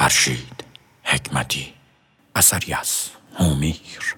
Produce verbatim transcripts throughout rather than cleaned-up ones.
فرشید حکمتی، اثری از هومیر.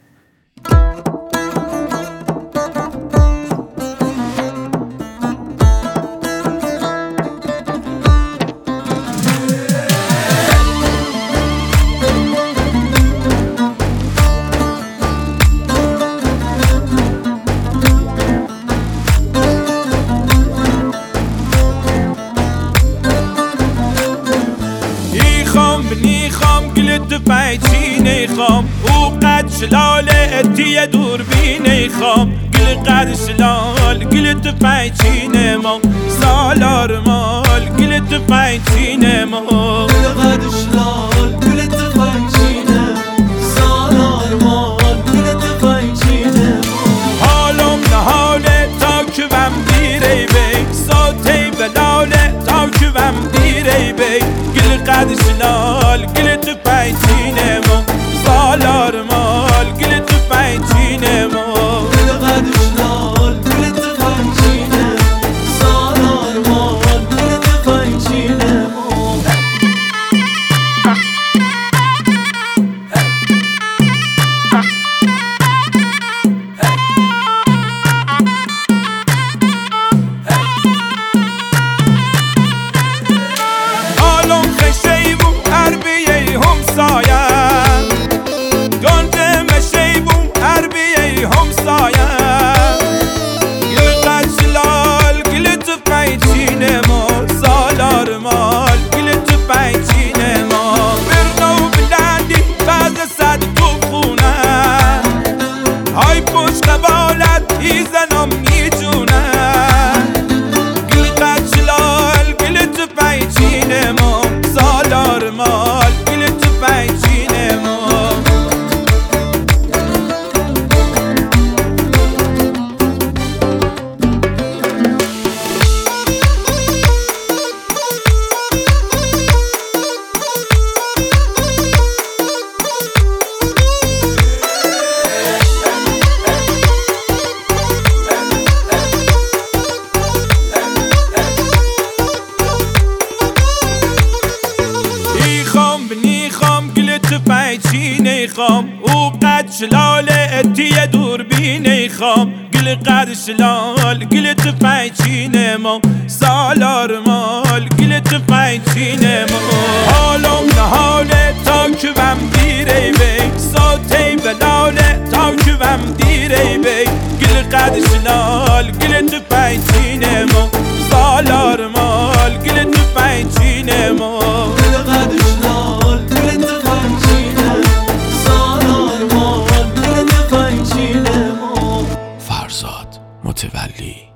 نیخام گلت پیچی نیخام او قد شلال اتیه دوربی نیخام گل قد شلال گلت پیچی نیمام سالار مال گلت پیچی نیمام گل قد شلال گلت پیچی نیمام سالار مال گلت پیچی نیمام حالم نهاله تا که وم بیره بی ساته بلاله تا که وم بیره بی گل قد شلال گلت پیچینه ما سالار مال گلت پیچینه ما گل قد شلال گلت پیچینه سالار مال گلت پیچینه ما پیچی نیخام او قد شلال اتیه دوربی نیخام گل قد شلال گلت پیچی نیمام سالار مال گلت پیچی نیمام حالم نهاله تا که وم دیره بی ساته بلاله تا که وم دیره بی گل قد شلال گلت پیچی نیمام سالار مال گلت پیچی نیمام گل قد شلال گلت فرزاد متولی.